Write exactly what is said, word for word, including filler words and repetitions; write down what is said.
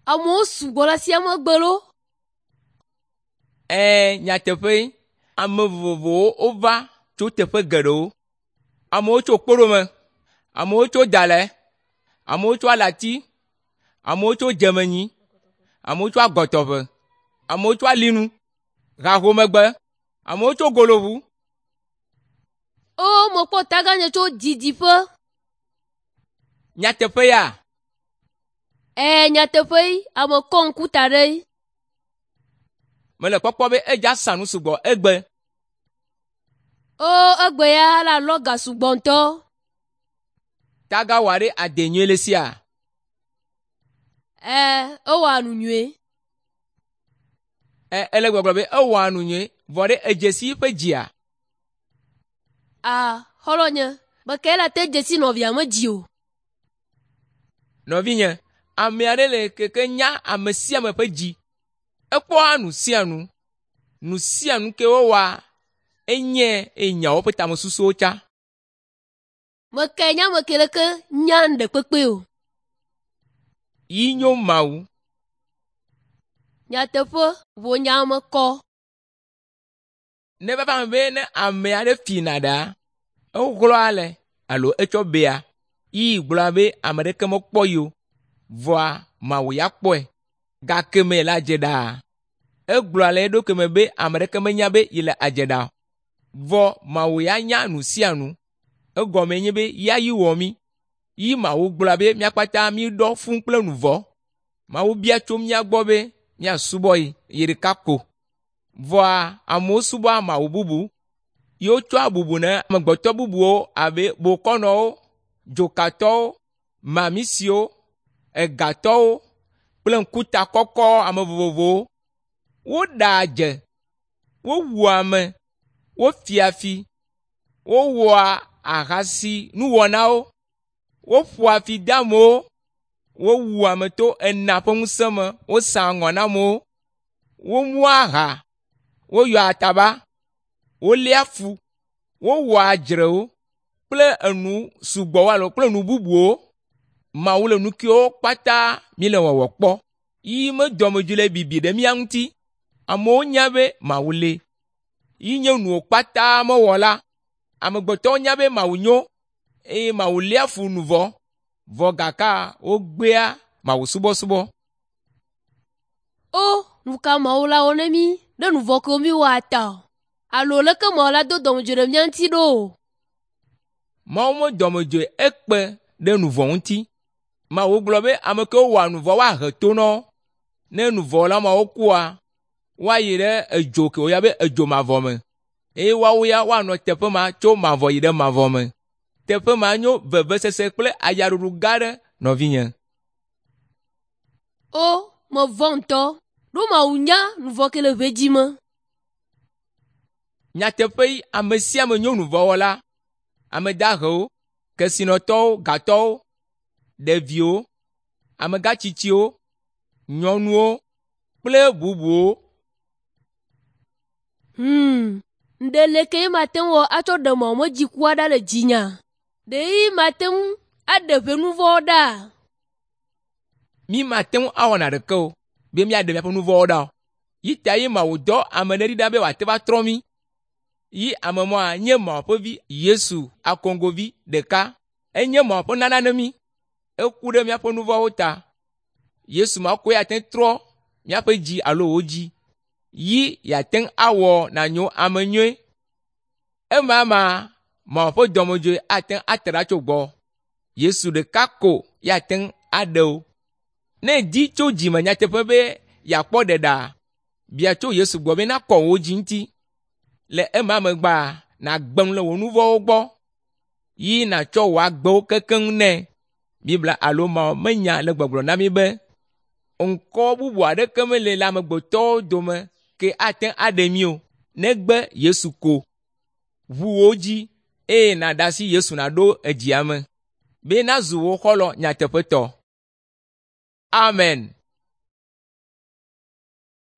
Amewo sugbɔ le asia megbe lo. Eh, nyateƒe, ame vovovowo wova tso teƒe geɖewo. Amewo tso kporome, amewo tso dalɛ, amewo tso alati, amewo tso dzemenyi, amewo tso agɔtɔƒe, amewo tso alinu, hahomegbe, amewo tso goloʋu. O, mekpɔ taganyɛ tso didiƒe. Nyateƒe ya. Eh, nyateƒe, ame kɔ ŋku ta ɖe. Mele kpɔkpɔ be edza sa nu sugbɔ egbe. O, egbe ya la lɔ ga sugbɔ ŋutɔ. Taga wɔ ɖe ade nyuie le sia. Eh, ewɔ nu nyuie. Eh, ele gbɔgblɔ be ewɔ nu nyuie, vɔ ɖe edzesi ƒe dzia. Ah, xɔlɔnye, meke la te dzesi nɔvia me dzi o. Nɔvinye, ame aɖe le keke nya ame sia ame ƒe dzi. Ekpɔa nu sia nu, nu sia nu ke wowɔa, enye enyawo ƒe tamesusuwo tsa. Meke nya meke leke nya ɖe kpekpe o. Yi nyo Mawu. Nyateƒe, vo nya me kɔ. Ne vava me be ne ame aɖe fina ɖa, eɣlɔa le alo etsɔ bea, yi gblɔa be ame ɖeke mekpɔ yi o, vɔa Mawu ya kpɔe, gake me la dze ɖa. Egblɔa le eɖokui me be ame ɖeke menya be yi le adze ɖa, vɔ Mawu ya nya nu sia nu. Egɔme nye be ya yi wɔ mi. Yi Mawu gblɔa be mía kpata mi ɖɔ fũu kple nu vɔ. Mawu bia tso mía gbɔ be míasubɔ yi yi ɖeka ko. Vɔa amewo subɔa mawu bubu, yiwo tsɔa bubu ne amegbetɔ bubuwo abe bokɔnɔwo, dzokatɔwo, mamisiwo, egatɔwo kple ŋkuta kɔkɔ ame vovovowo. Woɖa adze, wowua ame, wofia fi, wowɔa ahasi nuwɔnawo, woƒoa fi de amewo, wowua ame to ena ƒe ŋusẽ me, wosa aŋɔ na amewo, womua aha, woyɔa ataba, woléa fu, wowɔa adzrewo kple enu sugbɔwo alo kple nu bubuwo. Mawu le nu kewo kpata mi le wɔwɔ kpɔ. Yi me dɔmedzoe le bibi ɖe mía ŋuti. Amewo nya be Mawu le. Yi nye nuwo kpata mewɔ la. Amegbetɔwo nya be Mawu nyo, eye Mawu léa fu nu vɔ, vɔ gaka wogbea Mawu subɔsubɔ. O, nu ka Mawu la wɔ ne mi ɖe nu vɔ ke mi wɔ ata o. Alo leke Mawu la do dɔmedzoe ɖe mía ŋuti ɖo o. Mawu me dɔmedzoe ekpe ɖe nu vɔ ŋuti. Mawu gblɔ be ame kewo wɔa nu vɔ woahe to nɔ. Ne nu vɔ la mawo kua, woayi ɖe edzo ke woya be edzo mavɔ me. Eye woawo ya woanɔ teƒe ma tso mavɔ yi ɖe mavɔ me. Teƒe ma nyo vevesese kple ayaɖuɖu gã ɖe, nɔvinye. O, mevɔ ŋutɔ. Ɖo Mawu nya nu vɔ ke le ʋe dzi me. Nyateƒe yi ame sia ame nyo nu vɔ wɔla. Ame dahewo, kesinɔtɔwo, gatɔwo, ɖeviwo, amegatsitsiwo, nyɔnuwo kple bubuwo. Hmm, nde leke ye mate ŋu wɔ atsɔ ɖe Mawu me dziku aɖa le dzinya. Ɖe yi mate ŋu aɖe ʋe nu vɔ ɖa. Mi mate ŋu awɔ naɖeke o, be míaɖe míaƒe nu vɔwo ɖa o. Yi ta yi Mawu dɔ ame ɖe ɖi ɖa be wòate va trɔ mi. Yi ame ma nye Mawu ƒe vi Yesu akɔŋgovi ɖeka. Enye Mawu ƒe nana ne mi. Eku ɖe míaƒe nu vɔwo ta. Yesu ma koe ate trɔ míaƒe dzi alo wo dzi. Yi yate awɔ nanyo ame nyuie. Emama Mawu ƒe dɔmedzoe ate ate ɖa tso gbɔ. Yesu ɖeka ko yate aɖe wo. Ne di tso dzime nyateƒe be yakpɔ ɖeɖa, bia tso Yesu gbɔ be nakɔ wo dzi ŋuti. Le ema megba nagbem le wo nu vɔwo gbɔ. Yi natsɔ wò agbewo kekeŋ nɛ. Bibla alo Mawu menya le gbɔgblɔ na mi be ŋkɔ bubu aɖeke mele le amegbetɔwo dome ke ate aɖe mi o, negbe Yesu ko. Ʋu wo dzi eye nàɖe asi Yesu naɖo edzia me be nazu wo xɔlɔ nyateƒetɔ. Amen.